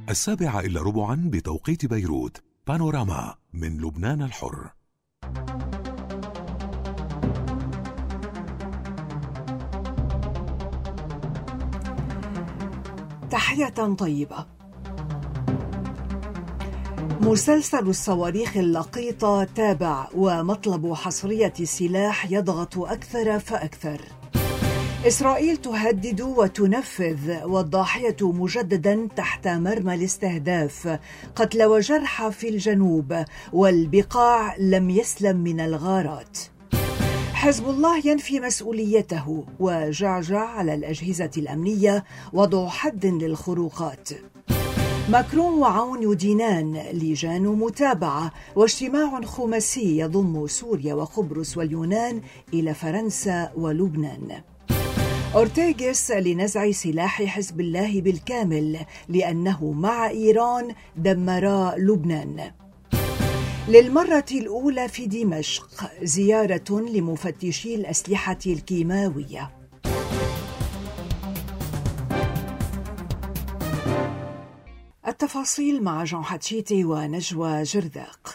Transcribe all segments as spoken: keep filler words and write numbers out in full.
السابعة إلا ربعا بتوقيت بيروت. بانوراما من لبنان الحر. تحية طيبة. مسلسل الصواريخ اللقيطة تابع، ومطلب حصرية السلاح يضغط أكثر فأكثر. إسرائيل تهدد وتنفذ، والضاحية مجددا تحت مرمى الاستهداف، قتل وجرح في الجنوب، والبقاع لم يسلم من الغارات. حزب الله ينفي مسؤوليته، وجعجع على الأجهزة الأمنية وضع حد للخروقات. ماكرون وعون يدينان، لجان متابعة، واجتماع خماسي يضم سوريا وقبرص واليونان إلى فرنسا ولبنان. أورتيغيس لنزع سلاح حزب الله بالكامل لأنه مع إيران دمرا لبنان. للمرة الأولى في دمشق زيارة لمفتشي الأسلحة الكيماوية. التفاصيل مع جون حتشيتي ونجوى جرداق.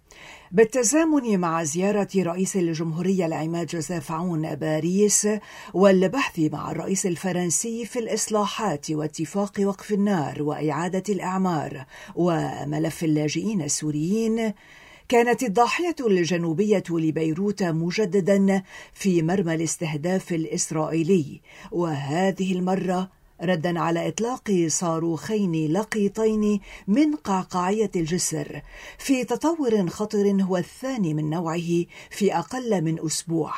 بالتزامن مع زيارة رئيس الجمهورية العماد جوزيف عون باريس والبحث مع الرئيس الفرنسي في الإصلاحات واتفاق وقف النار وإعادة الإعمار وملف اللاجئين السوريين، كانت الضاحية الجنوبية لبيروت مجددا في مرمى الاستهداف الإسرائيلي، وهذه المرة ردا على إطلاق صاروخين لقيطين من قعقاعية الجسر في تطور خطر هو الثاني من نوعه في أقل من أسبوع.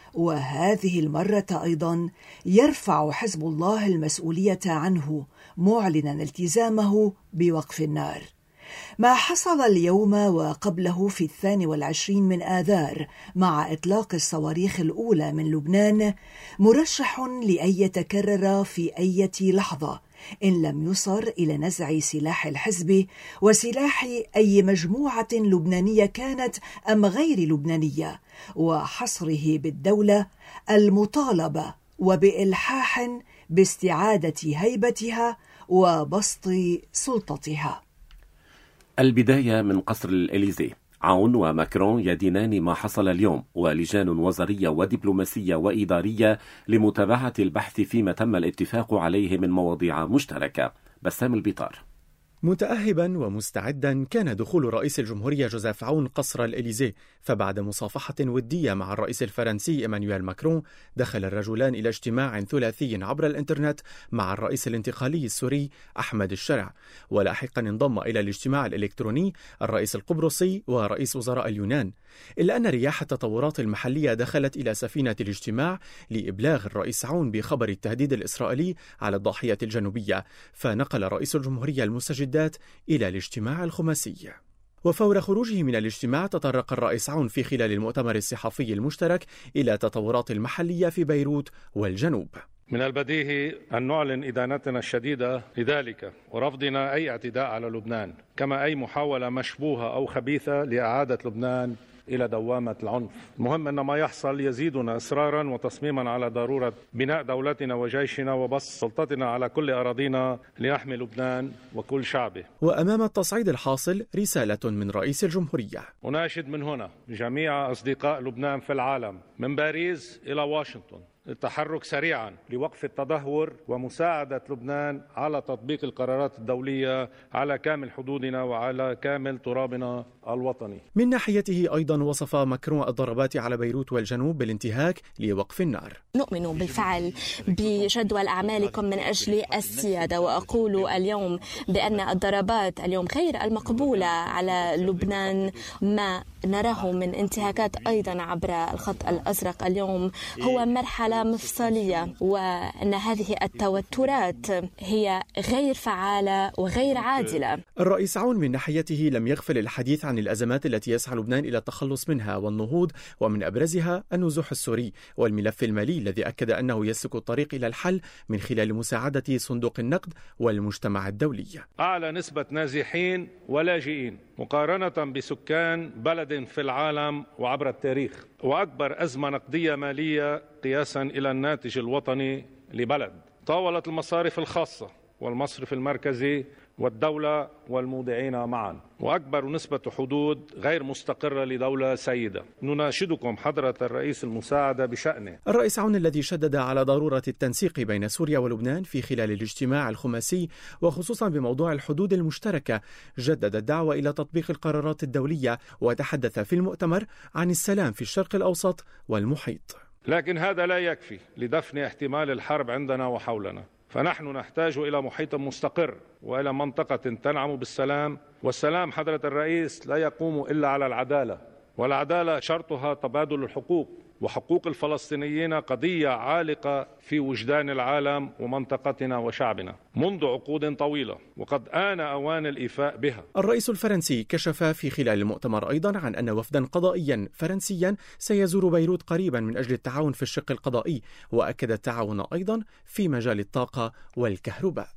وهذه المرة أيضا يرفع حزب الله المسؤولية عنه، معلنا التزامه بوقف النار. ما حصل اليوم وقبله في الثاني والعشرين من آذار مع إطلاق الصواريخ الأولى من لبنان مرشح لأن يتكرر في أي لحظة إن لم يصر إلى نزع سلاح الحزب وسلاح أي مجموعة لبنانية كانت أم غير لبنانية، وحصره بالدولة المطالبة وبإلحاح باستعادة هيبتها وبسط سلطتها. البداية من قصر الإليزي. عون وماكرون يدينان ما حصل اليوم، ولجان وزارية ودبلوماسية وإدارية لمتابعة البحث فيما تم الاتفاق عليه من مواضيع مشتركة. بسام البيطار. متأهبا ومستعدا كان دخول رئيس الجمهورية جوزيف عون قصر الإليزي، فبعد مصافحة ودية مع الرئيس الفرنسي إيمانويل ماكرون دخل الرجلان إلى اجتماع ثلاثي عبر الإنترنت مع الرئيس الانتقالي السوري أحمد الشرع، ولاحقا انضم إلى الاجتماع الإلكتروني الرئيس القبرصي ورئيس وزراء اليونان، إلا أن رياح التطورات المحلية دخلت إلى سفينة الاجتماع لإبلاغ الرئيس عون بخبر التهديد الإسرائيلي على الضاحية الجنوبية، فنقل رئيس الجمهورية المستجدات إلى الاجتماع الخماسي. وفور خروجه من الاجتماع تطرق الرئيس عون في خلال المؤتمر الصحفي المشترك إلى التطورات المحلية في بيروت والجنوب. من البديهي أن نعلن إدانتنا الشديدة لذلك ورفضنا أي اعتداء على لبنان، كما أي محاولة مشبوهة أو خبيثة لإعادة لبنان إلى دوامة العنف. المهم أن ما يحصل يزيدنا إصرارا وتصميما على ضرورة بناء دولتنا وجيشنا وبسط سلطتنا على كل أراضينا ليحمي لبنان وكل شعبه. وأمام التصعيد الحاصل رسالة من رئيس الجمهورية. أناشد من هنا جميع أصدقاء لبنان في العالم من باريس إلى واشنطن التحرك سريعا لوقف التدهور ومساعدة لبنان على تطبيق القرارات الدولية على كامل حدودنا وعلى كامل ترابنا الوطني. من ناحيته أيضا وصف ماكرون الضربات على بيروت والجنوب بالانتهاك لوقف النار. نؤمن بالفعل بجدول أعمالكم من أجل السيادة، وأقول اليوم بأن الضربات اليوم غير المقبولة على لبنان. ما نراه من انتهاكات أيضا عبر الخط الأزرق اليوم هو مرحلة مفصلية، وأن هذه التوترات هي غير فعالة وغير عادلة. الرئيس عون من ناحيته لم يغفل الحديث عن الأزمات التي يسعى لبنان إلى التخلص منها والنهوض، ومن أبرزها النزوح السوري والملف المالي الذي أكد أنه يسلك الطريق إلى الحل من خلال مساعدة صندوق النقد والمجتمع الدولي. أعلى نسبة نازحين ولاجئين مقارنة بسكان بلد في العالم وعبر التاريخ، وأكبر أزمة نقدية مالية قياسا إلى الناتج الوطني لبلد. طاولت المصارف الخاصة والمصرف المركزي والدولة والمودعين معا، وأكبر نسبة حدود غير مستقرة لدولة سيدة. نناشدكم حضرة الرئيس المساعدة بشأنه. الرئيس عون الذي شدد على ضرورة التنسيق بين سوريا ولبنان في خلال الاجتماع الخماسي وخصوصا بموضوع الحدود المشتركة، جدد الدعوة إلى تطبيق القرارات الدولية وتحدث في المؤتمر عن السلام في الشرق الأوسط والمحيط. لكن هذا لا يكفي لدفن احتمال الحرب عندنا وحولنا، فنحن نحتاج إلى محيط مستقر وإلى منطقة تنعم بالسلام. والسلام حضرة الرئيس لا يقوم إلا على العدالة، والعدالة شرطها تبادل الحقوق، وحقوق الفلسطينيين قضية عالقة في وجدان العالم ومنطقتنا وشعبنا منذ عقود طويلة، وقد آن أوان الإيفاء بها. الرئيس الفرنسي كشف في خلال المؤتمر أيضا عن أن وفدا قضائيا فرنسيا سيزور بيروت قريبا من أجل التعاون في الشق القضائي، وأكد التعاون أيضا في مجال الطاقة والكهرباء.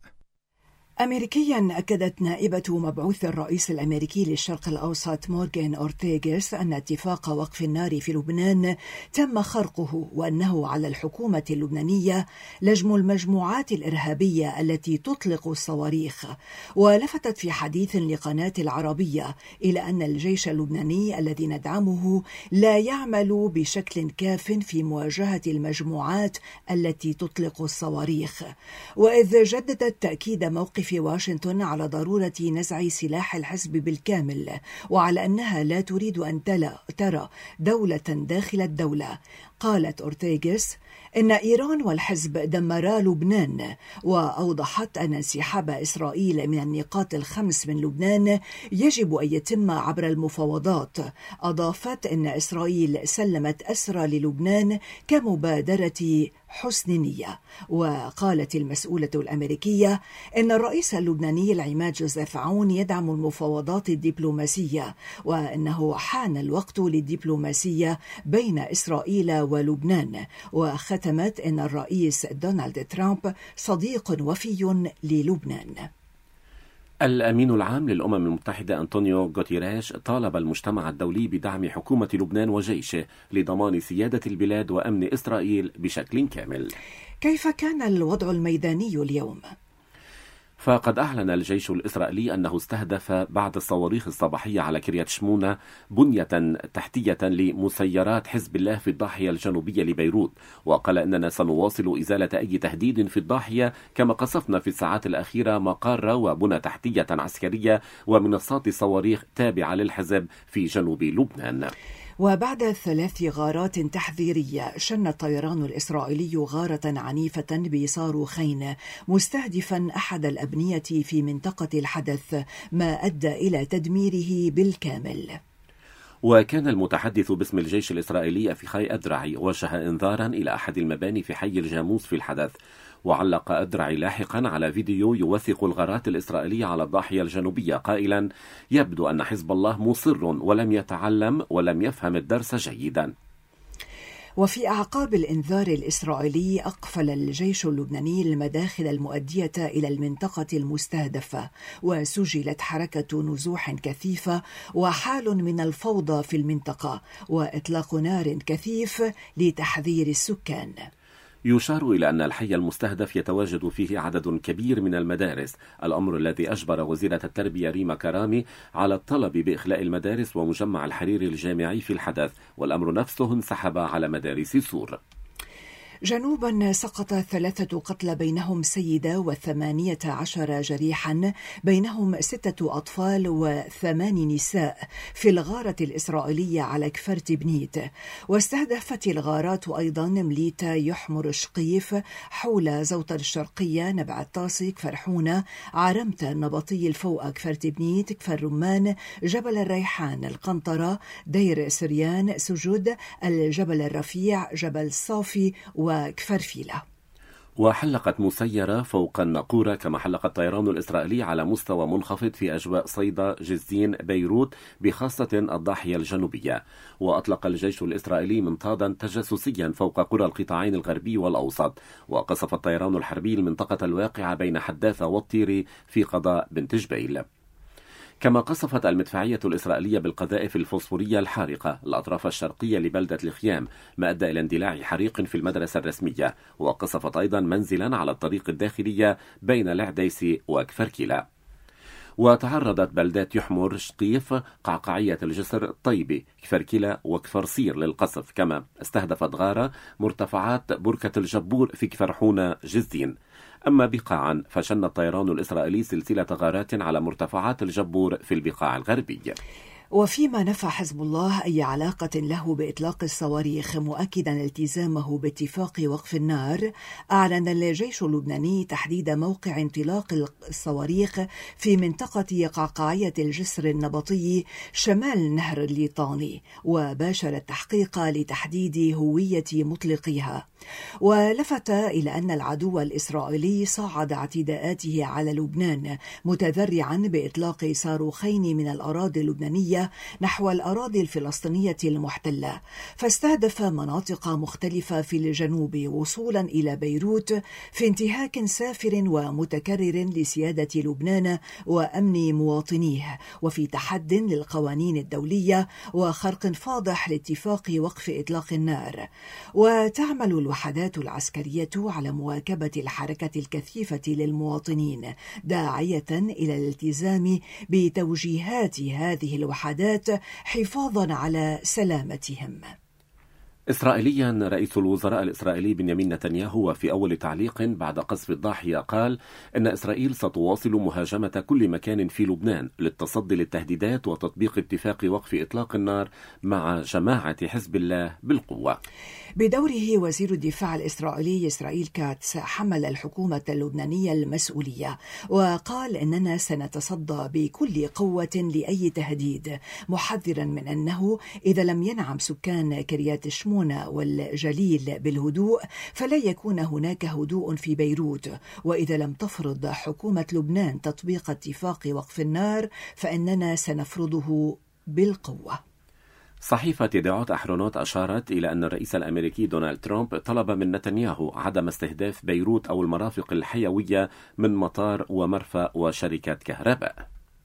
أمريكيا أكدت نائبة مبعوث الرئيس الأمريكي للشرق الأوسط مورغان أورتيغاس أن اتفاق وقف النار في لبنان تم خرقه، وأنه على الحكومة اللبنانية لجم المجموعات الإرهابية التي تطلق الصواريخ. ولفتت في حديث لقناة العربية إلى أن الجيش اللبناني الذي ندعمه لا يعمل بشكل كاف في مواجهة المجموعات التي تطلق الصواريخ. وإذ جددت تأكيد موقف في واشنطن على ضرورة نزع سلاح الحزب بالكامل، وعلى أنها لا تريد أن ترى دولة داخل الدولة. قالت أورتيغاس إن إيران والحزب دمرا لبنان، وأوضحت أن انسحاب إسرائيل من النقاط الخمس من لبنان يجب أن يتم عبر المفاوضات. أضافت أن إسرائيل سلمت أسرى للبنان كمبادرة حسن نية. وقالت المسؤولة الأمريكية إن الرئيس اللبناني العماد جوزيف عون يدعم المفاوضات الدبلوماسية، وأنه حان الوقت للدبلوماسية بين إسرائيل ولبنان. وختمت أن الرئيس دونالد ترامب صديق وفي للبنان. الأمين العام للأمم المتحدة أنطونيو غوتيريش طالب المجتمع الدولي بدعم حكومة لبنان وجيشه لضمان سيادة البلاد وأمن إسرائيل بشكل كامل. كيف كان الوضع الميداني اليوم؟ فقد أعلن الجيش الإسرائيلي أنه استهدف بعد الصواريخ الصباحية على كريات شمونة بنية تحتية لمسيرات حزب الله في الضاحية الجنوبية لبيروت، وقال أننا سنواصل إزالة أي تهديد في الضاحية، كما قصفنا في الساعات الأخيرة مقار وبنى تحتية عسكرية ومنصات صواريخ تابعة للحزب في جنوب لبنان. وبعد ثلاث غارات تحذيرية شن الطيران الإسرائيلي غارة عنيفة بصاروخين مستهدفا أحد الأبنية في منطقة الحدث، ما أدى إلى تدميره بالكامل. وكان المتحدث باسم الجيش الإسرائيلي أفيخاي أدرعي وجه إنذارا إلى أحد المباني في حي الجاموس في الحدث. وعلق أدرعي لاحقا على فيديو يوثق الغارات الإسرائيلية على الضاحية الجنوبية قائلا: يبدو أن حزب الله مصر ولم يتعلم ولم يفهم الدرس جيدا. وفي أعقاب الإنذار الإسرائيلي أقفل الجيش اللبناني المداخل المؤدية إلى المنطقة المستهدفة، وسجلت حركة نزوح كثيفة وحال من الفوضى في المنطقة وإطلاق نار كثيف لتحذير السكان. يشار إلى أن الحي المستهدف يتواجد فيه عدد كبير من المدارس، الأمر الذي أجبر وزيرة التربية ريما كرامي على الطلب بإخلاء المدارس ومجمع الحريري الجامعي في الحدث، والأمر نفسه انسحب على مدارس سور. جنوبا سقط ثلاثة قتلى بينهم سيدة وثمانية عشر جريحا، بينهم ستة أطفال وثمان نساء في الغارة الإسرائيلية على كفر تبنيت. واستهدفت الغارات أيضا مليتا يحمر شقيف، حول زوطة الشرقية، نبع الطاسي، كفر حونة، عرمتة، النبطي الفوق، كفر تبنيت، كفر رمان، جبل الريحان، القنطرة، دير سريان، سجود، الجبل الرفيع، جبل صافي وكفر فيلة. وحلقت مسيرة فوق الناقورة، كما حلق الطيران الإسرائيلي على مستوى منخفض في أجواء صيدا، جزين، بيروت، بخاصة الضاحية الجنوبية. وأطلق الجيش الإسرائيلي منطادا تجسسيا فوق قرى القطاعين الغربي والأوسط. وقصف الطيران الحربي المنطقة الواقعة بين حداثة والطيري في قضاء بنت جبيل. كما قصفت المدفعية الإسرائيلية بالقذائف الفوسفورية الحارقة الأطراف الشرقية لبلدة الخيام، ما أدى إلى اندلاع حريق في المدرسة الرسمية. وقصفت أيضا منزلا على الطريق الداخلية بين العديسي وكفر كيلا. وتعرضت بلدات يحمر، شقيف، قعقعية الجسر، طيبة، كفركلة وكفر صير للقصف. كما استهدفت غارة مرتفعات بركة الجبور في كفر حونة جزين. أما بقاعا فشن الطيران الإسرائيلي سلسلة غارات على مرتفعات الجبور في البقاع الغربية. وفيما نفى حزب الله أي علاقة له بإطلاق الصواريخ مؤكدا التزامه باتفاق وقف النار، أعلن الجيش اللبناني تحديد موقع انطلاق الصواريخ في منطقة قعقاعية الجسر النبطي شمال نهر الليطاني، وباشر التحقيق لتحديد هوية مطلقيها. ولفت إلى أن العدو الإسرائيلي صعد اعتداءاته على لبنان متذرعا بإطلاق صاروخين من الأراضي اللبنانية نحو الأراضي الفلسطينية المحتلة، فاستهدف مناطق مختلفة في الجنوب وصولا إلى بيروت في انتهاك سافر ومتكرر لسيادة لبنان وأمن مواطنيه، وفي تحد للقوانين الدولية وخرق فاضح لاتفاق وقف إطلاق النار. وتعمل الوحدات العسكرية على مواكبة الحركة الكثيفة للمواطنين، داعية إلى الالتزام بتوجيهات هذه الوحدات حفاظا على سلامتهم. إسرائيليا، رئيس الوزراء الإسرائيلي بنيامين نتنياهو وفي أول تعليق بعد قصف الضاحية قال إن إسرائيل ستواصل مهاجمة كل مكان في لبنان للتصدي للتهديدات وتطبيق اتفاق وقف إطلاق النار مع جماعة حزب الله بالقوة. بدوره وزير الدفاع الإسرائيلي إسرائيل كاتس حمل الحكومة اللبنانية المسؤولية وقال إننا سنتصدى بكل قوة لأي تهديد، محذرا من أنه إذا لم ينعم سكان كريات شمونة والجليل بالهدوء فلا يكون هناك هدوء في بيروت، وإذا لم تفرض حكومة لبنان تطبيق اتفاق وقف النار فإننا سنفرضه بالقوة. صحيفة يدعوت أحرونوت أشارت إلى أن الرئيس الأمريكي دونالد ترامب طلب من نتنياهو عدم استهداف بيروت أو المرافق الحيوية من مطار ومرفأ وشركة كهرباء.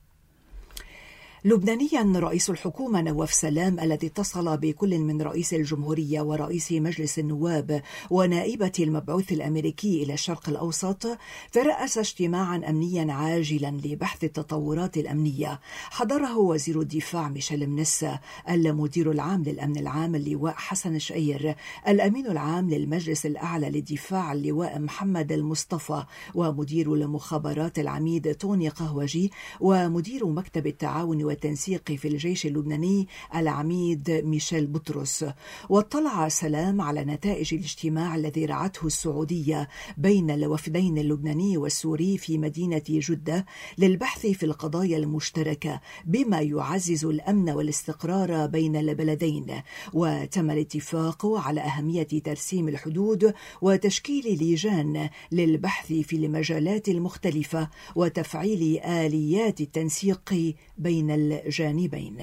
لبنانيا، رئيس الحكومة نواف سلام الذي اتصل بكل من رئيس الجمهورية ورئيس مجلس النواب ونائبة المبعوث الأمريكي إلى الشرق الأوسط ترأس اجتماعا أمنيا عاجلا لبحث التطورات الأمنية حضره وزير الدفاع ميشيل منسا، المدير العام للأمن العام اللواء حسن شقير، الأمين العام للمجلس الأعلى للدفاع اللواء محمد المصطفى، ومدير المخابرات العميد توني قهوجي، ومدير مكتب التعاون والتنسيق في الجيش اللبناني العميد ميشيل بطرس. واطلع سلام على نتائج الاجتماع الذي رعته السعودية بين الوفدين اللبناني والسوري في مدينة جدة للبحث في القضايا المشتركة بما يعزز الأمن والاستقرار بين البلدين. وتم الاتفاق على أهمية ترسيم الحدود وتشكيل لجان للبحث في المجالات المختلفة وتفعيل آليات التنسيق بين الجانبين.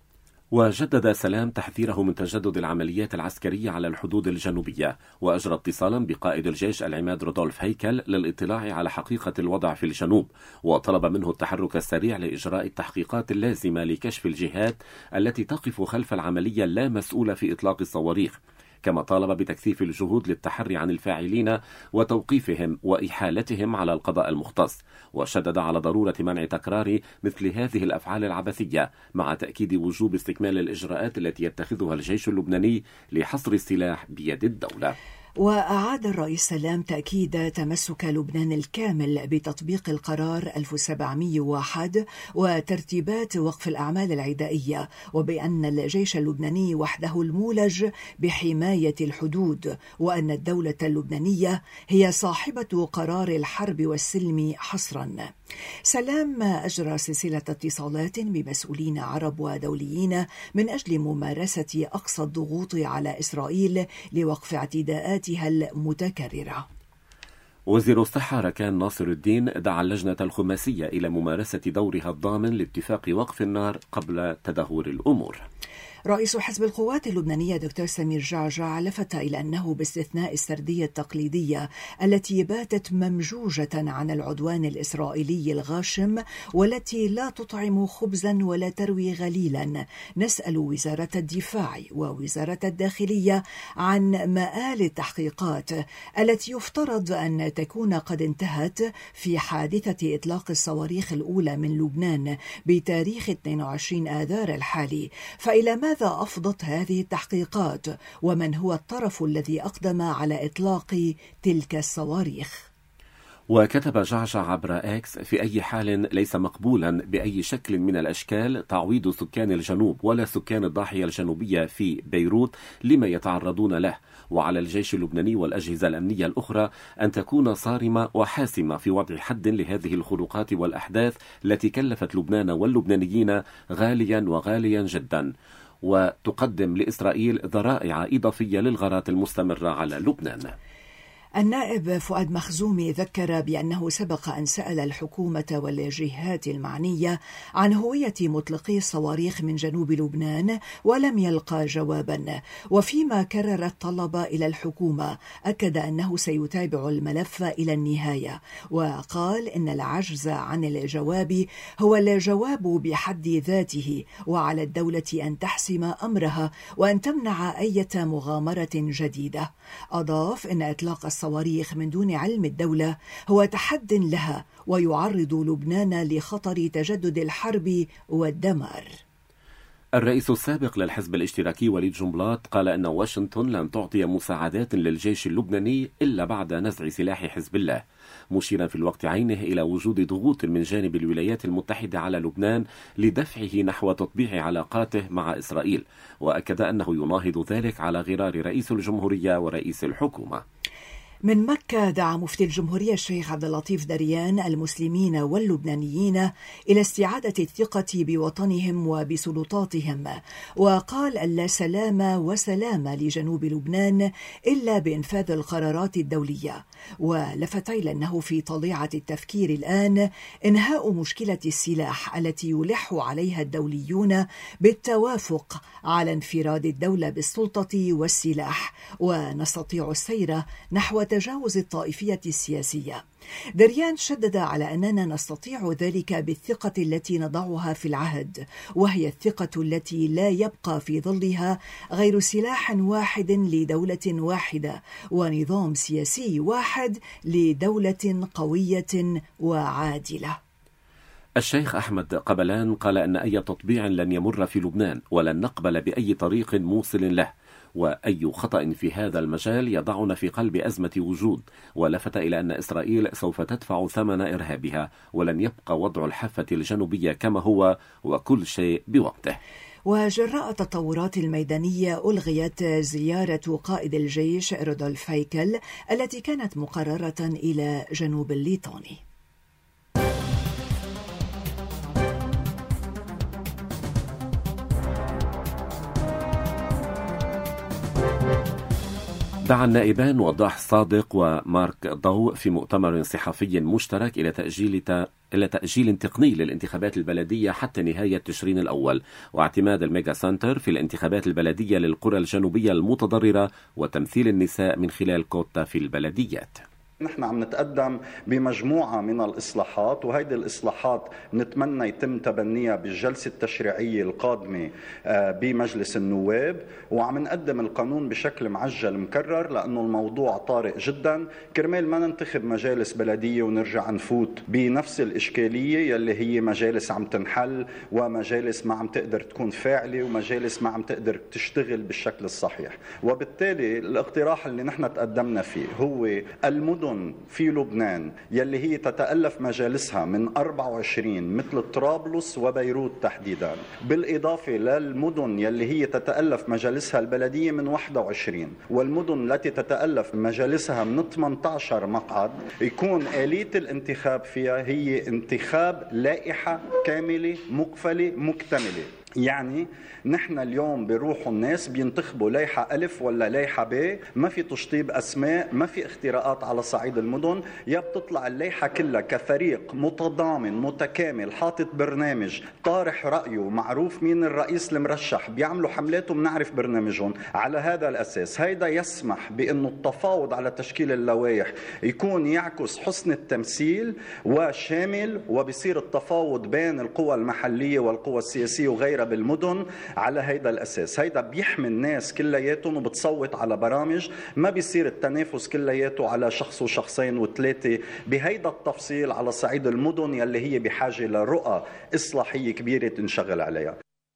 وجدد سلام تحذيره من تجدد العمليات العسكرية على الحدود الجنوبية، وأجرى اتصالا بقائد الجيش العماد رودولف هيكل للاطلاع على حقيقة الوضع في الجنوب، وطلب منه التحرك السريع لإجراء التحقيقات اللازمة لكشف الجهات التي تقف خلف العملية اللا مسؤولة في إطلاق الصواريخ. كما طالب بتكثيف الجهود للتحري عن الفاعلين وتوقيفهم وإحالتهم على القضاء المختص، وشدد على ضرورة منع تكرار مثل هذه الأفعال العبثية، مع تأكيد وجوب استكمال الإجراءات التي يتخذها الجيش اللبناني لحصر السلاح بيد الدولة. وأعاد الرئيس سلام تأكيد تمسك لبنان الكامل بتطبيق القرار ألف وسبعمئة وواحد وترتيبات وقف الأعمال العدائية، وبأن الجيش اللبناني وحده المولج بحماية الحدود، وأن الدولة اللبنانية هي صاحبة قرار الحرب والسلم حصرا. سلام أجرى سلسلة اتصالات بمسؤولين عرب ودوليين من أجل ممارسة أقصى الضغوط على إسرائيل لوقف اعتداءاتها المتكررة. وزير الصحة ركان ناصر الدين دعا اللجنة الخماسية إلى ممارسة دورها الضامن لاتفاق وقف النار قبل تدهور الأمور. رئيس حزب القوات اللبنانية دكتور سمير جعجع لفت إلى أنه باستثناء السردية التقليدية التي باتت ممجوجة عن العدوان الإسرائيلي الغاشم والتي لا تطعم خبزا ولا تروي غليلا، نسأل وزارة الدفاع ووزارة الداخلية عن مآل التحقيقات التي يفترض أن تكون قد انتهت في حادثة إطلاق الصواريخ الأولى من لبنان بتاريخ اثنين وعشرين آذار الحالي، فإلى ماذا أفضت هذه التحقيقات ومن هو الطرف الذي أقدم على إطلاق تلك الصواريخ؟ وكتب جعجع عبر إكس: في أي حال ليس مقبولا بأي شكل من الأشكال تعويض سكان الجنوب ولا سكان الضاحية الجنوبية في بيروت لما يتعرضون له، وعلى الجيش اللبناني والأجهزة الأمنية الأخرى أن تكون صارمة وحاسمة في وضع حد لهذه الخروقات والأحداث التي كلفت لبنان واللبنانيين غاليا وغاليا جدا، وتقدم لإسرائيل ذرائع إضافية للغارات المستمرة على لبنان. النائب فؤاد مخزومي ذكر بأنه سبق أن سأل الحكومة والجهات المعنية عن هوية مطلقي الصواريخ من جنوب لبنان ولم يلقى جوابا، وفيما كرر الطلب إلى الحكومة أكد أنه سيتابع الملف إلى النهاية، وقال إن العجز عن الجواب هو الجواب بحد ذاته، وعلى الدولة أن تحسم أمرها وأن تمنع أي مغامرة جديدة. أضاف إن إطلاق الصواريخ من دون علم الدولة هو تحد لها ويعرض لبنان لخطر تجدد الحرب والدمار. الرئيس السابق للحزب الاشتراكي وليد جنبلاط قال أن واشنطن لن تعطي مساعدات للجيش اللبناني إلا بعد نزع سلاح حزب الله، مشيرا في الوقت عينه إلى وجود ضغوط من جانب الولايات المتحدة على لبنان لدفعه نحو تطبيع علاقاته مع إسرائيل، وأكد أنه يناهض ذلك على غرار رئيس الجمهورية ورئيس الحكومة. من مكة دعا مفتي الجمهورية الشيخ عبد اللطيف دريان المسلمين واللبنانيين إلى استعادة الثقة بوطنهم وبسلطاتهم، وقال أن لا سلام وسلام لجنوب لبنان إلا بإنفاذ القرارات الدولية، ولفت إلى أنه في طليعة التفكير الآن إنهاء مشكلة السلاح التي يلح عليها الدوليون بالتوافق على انفراد الدولة بالسلطة والسلاح، ونستطيع السير نحو تجاوز الطائفية السياسية. دريان شدد على أننا نستطيع ذلك بالثقة التي نضعها في العهد، وهي الثقة التي لا يبقى في ظلها غير سلاح واحد لدولة واحدة ونظام سياسي واحد لدولة قوية وعادلة. الشيخ أحمد قبلان قال أن أي تطبيع لن يمر في لبنان ولن نقبل بأي طريق موصل له، وأي خطأ في هذا المجال يضعنا في قلب أزمة وجود، ولفت إلى أن إسرائيل سوف تدفع ثمن إرهابها ولن يبقى وضع الحافة الجنوبية كما هو وكل شيء بوقته. وجراء التطورات الميدانية ألغيت زيارة قائد الجيش رودولف هيكل التي كانت مقررة إلى جنوب الليطاني. دعا النائبان وضاح الصادق ومارك ضوء في مؤتمر صحفي مشترك إلى تأجيل إلى تأجيل تقني للانتخابات البلدية حتى نهاية تشرين الأول، واعتماد الميجا سنتر في الانتخابات البلدية للقرى الجنوبية المتضررة وتمثيل النساء من خلال كوتا في البلديات. نحن عم نتقدم بمجموعة من الإصلاحات، وهيدي الإصلاحات نتمنى يتم تبنيها بالجلسة التشريعية القادمة بمجلس النواب، وعم نقدم القانون بشكل معجل مكرر لأنه الموضوع طارئ جدا، كرمال ما ننتخب مجالس بلدية ونرجع نفوت بنفس الإشكالية يلي هي مجالس عم تنحل ومجالس ما عم تقدر تكون فاعلة ومجالس ما عم تقدر تشتغل بالشكل الصحيح. وبالتالي الاقتراح اللي نحن تقدمنا فيه هو المدن في لبنان يلي هي تتألف مجالسها من أربعة وعشرين مثل طرابلس وبيروت تحديدا، بالإضافة للمدن يلي هي تتألف مجالسها البلدية من واحد وعشرين، والمدن التي تتألف مجالسها من ثمانية عشر مقعد، يكون آلية الانتخاب فيها هي انتخاب لائحة كاملة مقفلة مكتملة. يعني نحن اليوم بيروحوا الناس بينتخبوا لائحة ألف ولا لائحة ب، ما في تشطيب أسماء، ما في اختراقات على صعيد المدن، يا بتطلع اللائحة كلها كفريق متضامن متكامل حاطط برنامج طارح رأيه، معروف مين الرئيس المرشح، بيعملوا حملاته بنعرف برنامجهم. على هذا الأساس هيدا يسمح بأنه التفاوض على تشكيل اللوائح يكون يعكس حسن التمثيل وشامل، وبصير التفاوض بين القوى المحلية والقوى السياسية وغيرها بالمدن على هيدا الأساس. هيدا بيحمي الناس كلياتهم وبتصوت على برامج، ما بيصير التنافس كلياته على شخص وشخصين وثلاثة بهيدا التفصيل على صعيد المدن يلي هي بحاجة لرؤى إصلاحية كبيرة تنشغل عليها.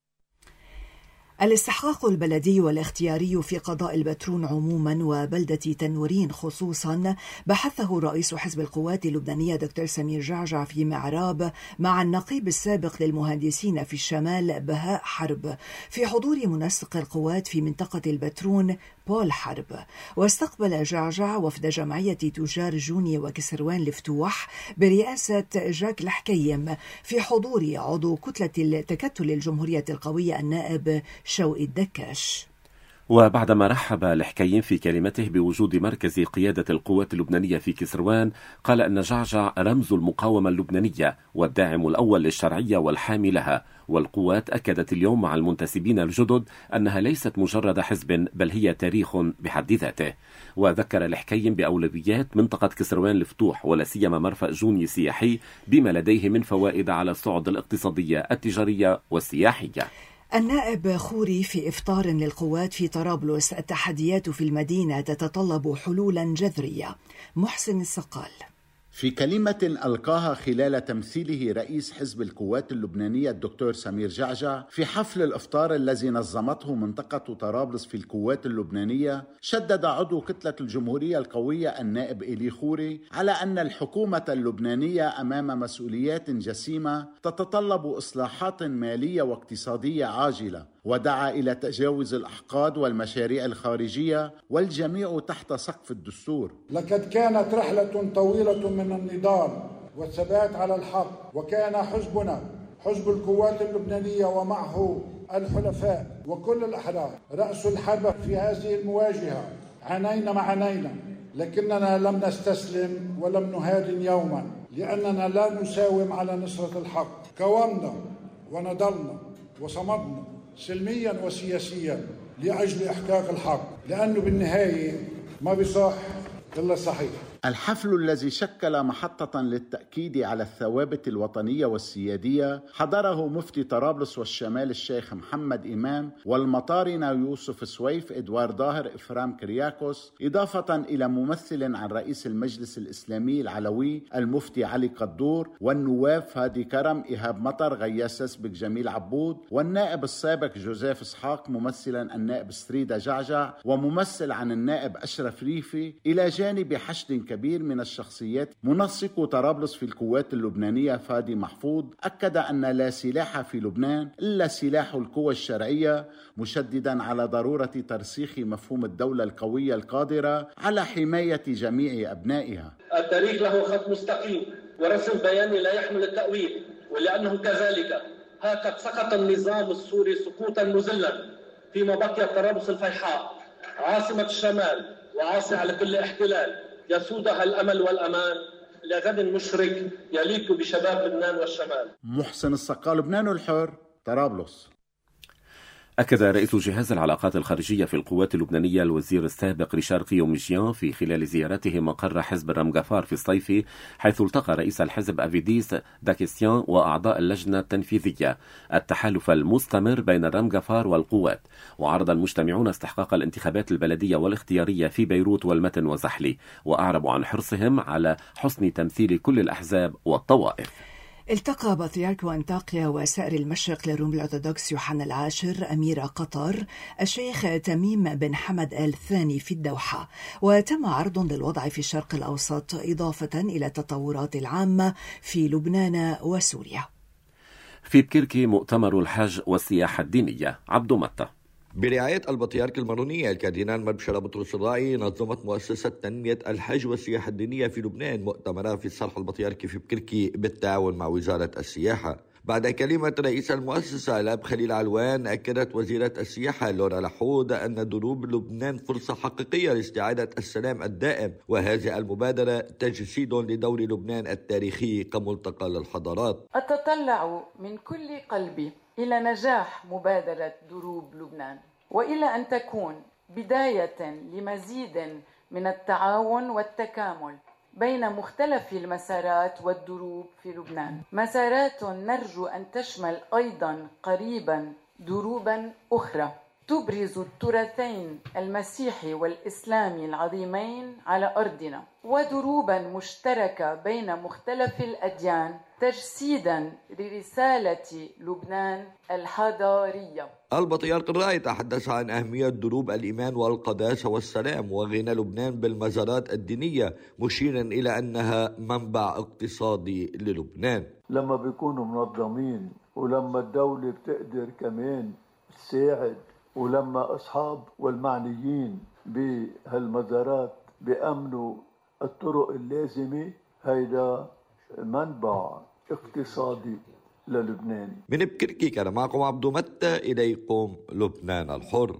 الاستحقاق البلدي والاختياري في قضاء البترون عموما وبلدة تنورين خصوصا بحثه رئيس حزب القوات اللبنانية دكتور سمير جعجع في معراب مع النقيب السابق للمهندسين في الشمال بهاء حرب في حضور منسق القوات في منطقة البترون بول حرب. واستقبل جعجع وفد جمعية تجار جوني وكسروان الفتوح برئاسة جاك الحكيم في حضور عضو كتلة التكتل الجمهورية القوية النائب شوقي الدكاش. وبعدما رحب الحكيم في كلمته بوجود مركز قيادة القوات اللبنانية في كسروان، قال أن جعجع رمز المقاومة اللبنانية والداعم الأول للشرعية والحامي لها، والقوات أكدت اليوم مع المنتسبين الجدد أنها ليست مجرد حزب بل هي تاريخ بحد ذاته. وذكر الحكيم بأولويات منطقة كسروان الفتوح ولا سيما مرفأ جوني السياحي بما لديه من فوائد على الصعد الاقتصادية التجارية والسياحية. النائب خوري في إفطار للقوات في طرابلس: التحديات في المدينة تتطلب حلولا جذرية. محسن السقال. في كلمة ألقاها خلال تمثيله رئيس حزب القوات اللبنانية الدكتور سمير جعجع في حفل الإفطار الذي نظمته منطقة طرابلس في القوات اللبنانية، شدد عضو كتلة الجمهورية القوية النائب إلي خوري على أن الحكومة اللبنانية أمام مسؤوليات جسيمة تتطلب إصلاحات مالية واقتصادية عاجلة، ودعا إلى تجاوز الأحقاد والمشاريع الخارجية والجميع تحت سقف الدستور. لقد كانت رحلة طويلة من النضال والثبات على الحق، وكان حزبنا حزب القوات اللبنانية ومعه الحلفاء وكل الأحرار رأس الحرب في هذه المواجهة. عانينا ما عانينا، لكننا لم نستسلم ولم نهادن يوما، لأننا لا نساوم على نصرة الحق. قاومنا ونضلنا وصمدنا سلميا وسياسيا لأجل إحقاق الحق، لأنه بالنهاية ما بيصح إلا صحيح. الحفل الذي شكل محطة للتأكيد على الثوابت الوطنية والسيادية حضره مفتي طرابلس والشمال الشيخ محمد إمام، والمطارنة يوسف سويف، إدوار ظاهر، إفرام كرياكوس، إضافة إلى ممثل عن رئيس المجلس الإسلامي العلوي المفتي علي قدور، والنواب فادي كرم، إيهاب مطر، غياس سسبك، جميل عبود، والنائب السابق جوزيف إسحاق، ممثلا النائب ستريدا جعجع، وممثل عن النائب أشرف ريفي، إلى جانب حشد كبير من الشخصيات. منسق طرابلس في القوات اللبنانية فادي محفوظ أكد أن لا سلاح في لبنان إلا سلاح القوى الشرعية، مشددا على ضرورة ترسيخ مفهوم الدولة القوية القادرة على حماية جميع أبنائها. التاريخ له خط مستقيم ورسم بياني لا يحمل التأويل، ولأنه كذلك ها قد سقط النظام السوري سقوطا مذلا، فيما بقيت طرابلس الفيحاء عاصمة الشمال وعاصمة على كل احتلال يسودها الأمل والأمان لغد مشرق يليق بشباب لبنان والشمال. محسن السقال، لبنان الحر، طرابلس. أكد رئيس جهاز العلاقات الخارجية في القوات اللبنانية الوزير السابق ريشار قيوميجيان في خلال زيارته مقر حزب الرمغفار في الصيف، حيث التقى رئيس الحزب أفيديس داكيسيان وأعضاء اللجنة التنفيذية التحالف المستمر بين الرمغفار والقوات. وعرض المجتمعون استحقاق الانتخابات البلدية والاختيارية في بيروت والمتن وزحلي، وأعربوا عن حرصهم على حسن تمثيل كل الأحزاب والطوائف. التقى بطريرك أنطاكيا وسائر المشرق للروم الأرثوذكس يوحنا العاشر أمير قطر الشيخ تميم بن حمد آل ثاني في الدوحة، وتم عرض للوضع في الشرق الأوسط إضافة إلى التطورات العامة في لبنان وسوريا. في بكركي مؤتمر الحج والسياحة الدينية. عبد متى. برعاية البطريرك المارونية الكاردينال مربشرة بطرس الراعي، نظمت مؤسسة تنمية الحج والسياحة الدينية في لبنان مؤتمرا في الصرح البطريركي في بكركي بالتعاون مع وزارة السياحة. بعد كلمة رئيس المؤسسة الأب خليل علوان، أكدت وزيرة السياحة لورا لحود أن دروب لبنان فرصة حقيقية لاستعادة السلام الدائم، وهذه المبادرة تجسيد لدور لبنان التاريخي كملتقى للحضارات. أتطلع من كل قلبي إلى نجاح مبادرة دروب لبنان، وإلى أن تكون بداية لمزيد من التعاون والتكامل بين مختلف المسارات والدروب في لبنان، مسارات نرجو أن تشمل أيضا قريبا دروبا أخرى تبرز التراثين المسيحي والإسلامي العظيمين على أرضنا، ودروبا مشتركة بين مختلف الأديان تجسيدا لرسالة لبنان الحضارية. البطريرك الراعي تحدث عن أهمية دروب الإيمان والقداسة والسلام وغنى لبنان بالمزارات الدينية، مشيرا إلى أنها منبع اقتصادي للبنان. لما بيكونوا منظمين، ولما الدولة بتقدر كمان تساعد، ولما أصحاب والمعنيين بهالمزارات بيأمنوا الطرق اللازمة، هيدا منبع اقتصادي للبنان. من بكركي كان معكم عبدو متى، إليكم لبنان الحر.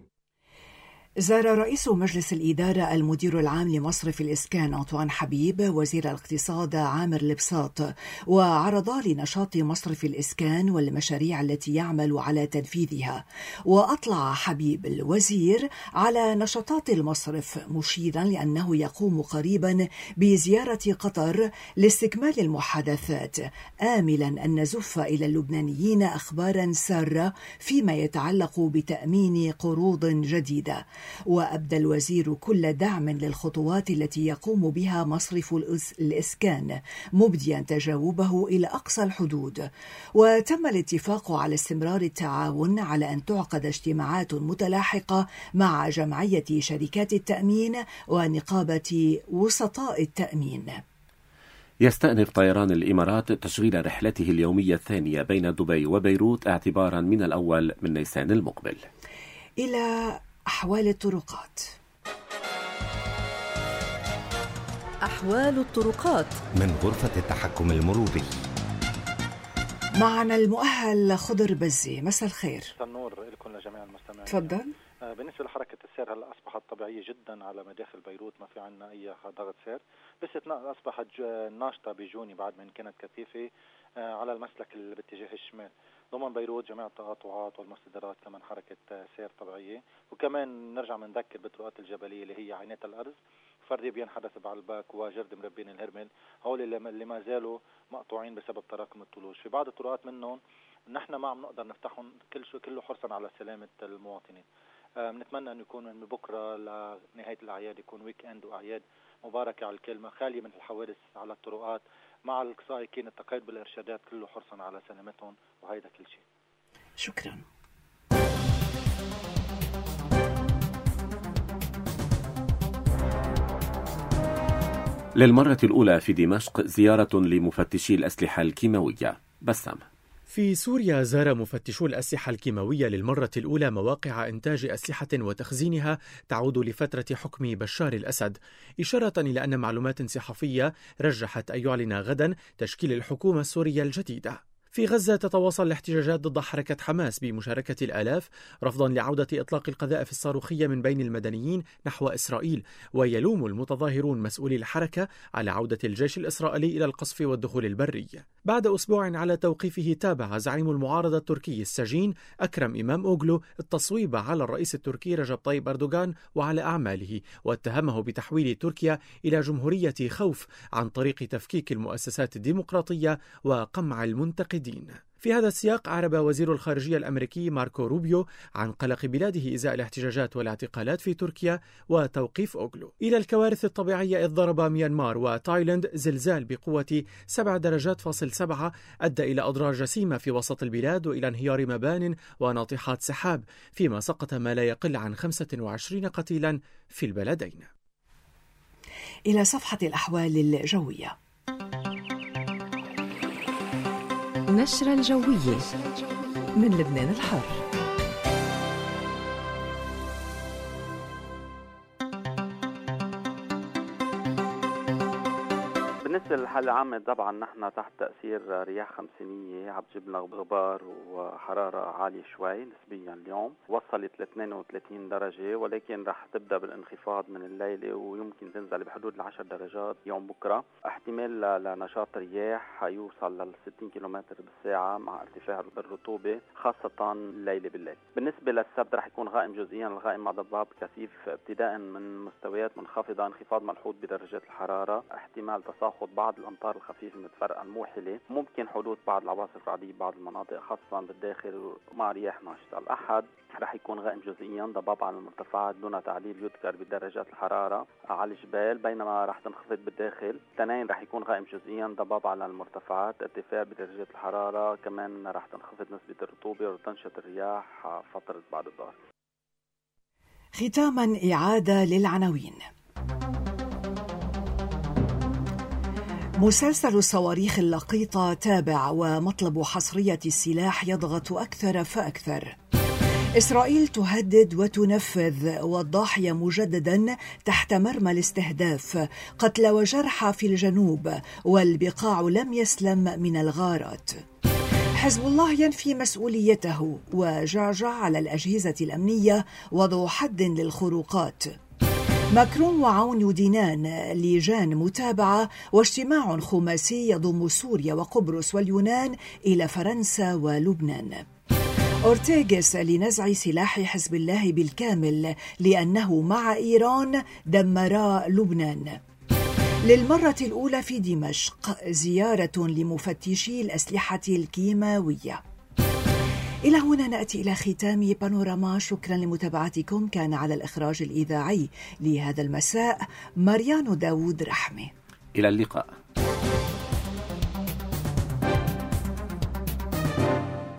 زار رئيس مجلس الإدارة المدير العام لمصرف الإسكان أنطوان حبيب وزير الاقتصاد عامر البساط، وعرضا لنشاط مصرف الإسكان والمشاريع التي يعمل على تنفيذها. وأطلع حبيب الوزير على نشاطات المصرف، مشيرا لأنه يقوم قريبا بزيارة قطر لاستكمال المحادثات، آملا أن نزف إلى اللبنانيين أخبارا سارة فيما يتعلق بتأمين قروض جديدة. وأبدى الوزير كل دعم للخطوات التي يقوم بها مصرف الإسكان، مبديا تجاوبه إلى أقصى الحدود. وتم الاتفاق على استمرار التعاون على أن تعقد اجتماعات متلاحقة مع جمعية شركات التأمين ونقابة وسطاء التأمين. يستأنف طيران الإمارات تشغيل رحلته اليومية الثانية بين دبي وبيروت اعتبارا من الأول من نيسان المقبل. إلى أحوال الطرقات. أحوال الطرقات من غرفة التحكم المروري. معنا المؤهل خضر بزي، مساء الخير. النور لكم لجميع المستمعين. تفضل. بالنسبة لحركة السير هلا أصبحت طبيعية جدا على مداخل بيروت، ما في عنا أي ضغط سير، بس أصبحت ناشطة بجوني بعد من كانت كثيفة على المسلك اللي باتجاه الشمال. ضمن بيروت جميع التقاطعات والمصدرات كمان حركة سير طبيعية. وكمان نرجع بنذكر بالطرقات الجبلية اللي هي عينات الأرز، فردي بينحدث بعلباك وجرد مربين الهرمل، هول اللي ما زالوا مقطوعين بسبب تراكم الثلوج. في بعض الطرقات منهم نحن ما عم نقدر نفتحهم كل شو كله حرصا على سلامة المواطنين. بنتمنى أن يكون من بكرة لنهاية الأعياد يكون ويك أند وأعياد مباركة على الكلمة، خالية من الحوادث على الطرقات، مع السائقين التقيد بالإرشادات كله حرصا على سلامتهم، وهيدا كل شيء. شكرا. للمرة الأولى في دمشق زيارة لمفتشي الأسلحة الكيماوية. بسام. في سوريا زار مفتشو الأسلحة الكيماوية للمرة الأولى مواقع إنتاج أسلحة وتخزينها تعود لفترة حكم بشار الأسد، إشارة إلى أن معلومات صحفية رجحت أن يعلن غدا تشكيل الحكومة السورية الجديدة. في غزة تتواصل الاحتجاجات ضد حركة حماس بمشاركة الآلاف رفضا لعودة إطلاق القذائف الصاروخية من بين المدنيين نحو إسرائيل، ويلوم المتظاهرون مسؤولي الحركة على عودة الجيش الإسرائيلي إلى القصف والدخول البري. بعد أسبوع على توقيفه تابع زعيم المعارضة التركي السجين أكرم إمام أوغلو التصويب على الرئيس التركي رجب طيب أردوغان وعلى أعماله، واتهمه بتحويل تركيا إلى جمهورية خوف عن طريق تفكيك المؤسسات الديمقراطية وقمع المنتقدين. في هذا السياق أعرب وزير الخارجية الأمريكي ماركو روبيو عن قلق بلاده إزاء الاحتجاجات والاعتقالات في تركيا وتوقيف أوغلو. إلى الكوارث الطبيعية، إذ ضرب ميانمار وتايلاند زلزال بقوة سبع درجات فاصل سبعة أدى إلى أضرار جسيمة في وسط البلاد وإلى انهيار مبان وناطحات سحاب، فيما سقط ما لا يقل عن خمسة وعشرين قتيلا في البلدين. إلى صفحة الأحوال الجوية. نشرة الجوية من لبنان الحر. بالنسبة للحالة العامة طبعا نحن تحت تأثير رياح خمسينية عم تجيب لنا غبار وحرارة عالية شوي نسبيا اليوم، وصلت ل اثنين وثلاثين درجة، ولكن رح تبدأ بالانخفاض من الليلة ويمكن تنزل بحدود العشر درجات يوم بكرة. احتمال لنشاط رياح يوصل لل ستين كيلومتر بالساعة مع ارتفاع الرطوبة خاصة الليلة بالليل. بالنسبة للسبت رح يكون غائم جزئيا، الغائم مع ضباب كثيف ابتداء من مستويات منخفضة، انخفاض ملحوظ بدرجات الحرارة، احتمال تساقط بعض الأمطار الخفيفة المتفرقة الموحلة، ممكن حدوث بعض العواصف الرعدية ببعض المناطق خاصة بالداخل مع رياح ناشطة. الأحد رح يكون غائم جزئيا، ضباب على المرتفعات دون تعليل يذكر بدرجات الحرارة على الجبال، بينما رح تنخفض بالداخل. الاثنين رح يكون غائم جزئيا، ضباب على المرتفعات، ارتفاع بدرجات الحرارة، كمان رح تنخفض نسبة الرطوبة وتنشط الرياح فترة بعد الظهر. ختاما إعادة للعناوين. مسلسل الصواريخ اللقيطة تابع، ومطلب حصرية السلاح يضغط أكثر فأكثر. إسرائيل تهدد وتنفذ، والضاحية مجددا تحت مرمى الاستهداف، قتل وجرحى في الجنوب، والبقاع لم يسلم من الغارات. حزب الله ينفي مسؤوليته، وجعجع على الأجهزة الأمنية وضع حد للخروقات. ماكرون وعون يدينان لجان متابعة، واجتماع خماسي يضم سوريا وقبرص واليونان إلى فرنسا ولبنان. أورتيغس لنزع سلاح حزب الله بالكامل لأنه مع إيران دمرا لبنان. للمرة الأولى في دمشق زيارة لمفتشي الأسلحة الكيماوية. إلى هنا نأتي إلى ختام بانوراما. شكرا لمتابعتكم. كان على الإخراج الإذاعي لهذا المساء ماريانو داود رحمة. إلى اللقاء.